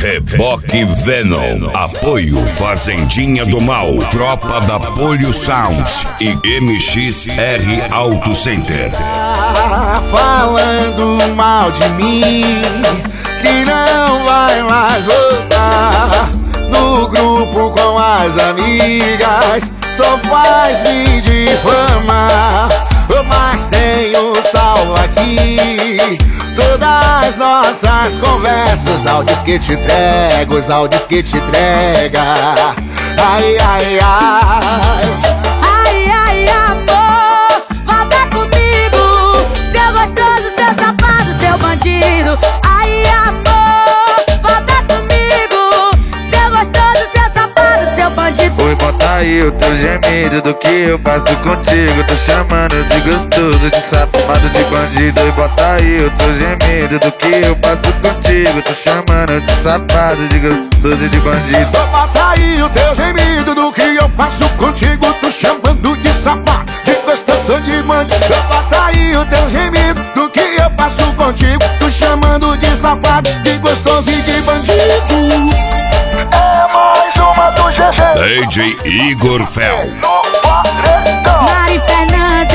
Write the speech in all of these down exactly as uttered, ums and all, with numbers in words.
Reboque Venom. Apoio Fazendinha do Mal, Tropa da Polio Sound e M X R Auto Center. Tá falando mal de mim, que não vai mais voltar. No grupo com as amigas só faz me difamar. Mas tenho salvo aqui todas nossas conversas, áudios que te entrego, os áudios que te entrega. Ai, ai, ai. Ai, ai, amor, volta comigo, seu gostoso, seu safado, seu bandido. Ai, amor, volta comigo, seu gostoso, seu safado, seu bandido. Oi, bota aí o teu gemido do que eu passo contigo. Tô chamando de gostoso, de safado, de bandido. Oi, bota aí o teu gemido do que eu passo contigo. Tô chamando de safado, de gostoso, de bandido. Bota aí o teu gemido do que eu passo contigo. Tô chamando de safado, de gostoso, de bandido. Bota aí o teu gemido do que eu passo contigo. Tô chamando de safado, de gostoso e de bandido. É mais uma do G G. D J Igor Fel. Mari Fernandes.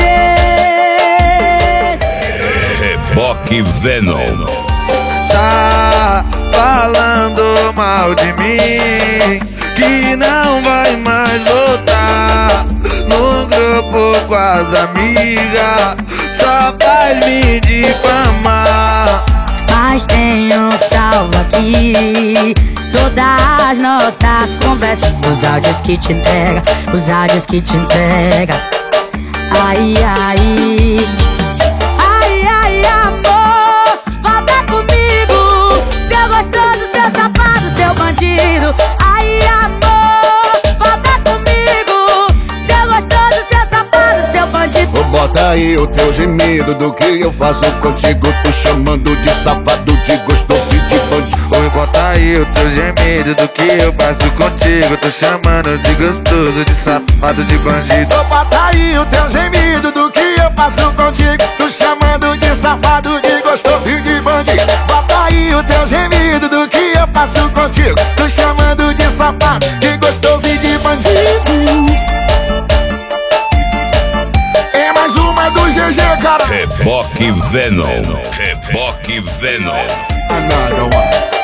Reboque Venom. Tá falando mal de mim, que não vai mais voltar. No grupo com as amigas só faz me difamar. Mas tenho salvo aqui todas as nossas conversas, os áudios que te entrega, os áudios que te entrega. Ai, ai. Ai, ai, amor, volta comigo, seu gostoso, seu safado, seu bandido. Ai, amor, volta comigo, seu gostoso, seu safado, seu bandido. Bota aí o teu gemido do que eu faço contigo. Tô chamando de safado, de gostoso e de bandido. Oi, bota aí o teu gemido do que eu passo contigo. Tô chamando de gostoso, de safado, de bandido. Bota aí o teu gemido do que eu passo contigo. Tô chamando de safado, de gostoso e de bandido. Bota aí o teu gemido do que eu passo contigo. Tô chamando de safado, de gostoso e de bandido. É mais uma do G G, cara. Reboque Venom. Reboque Venom. Another one.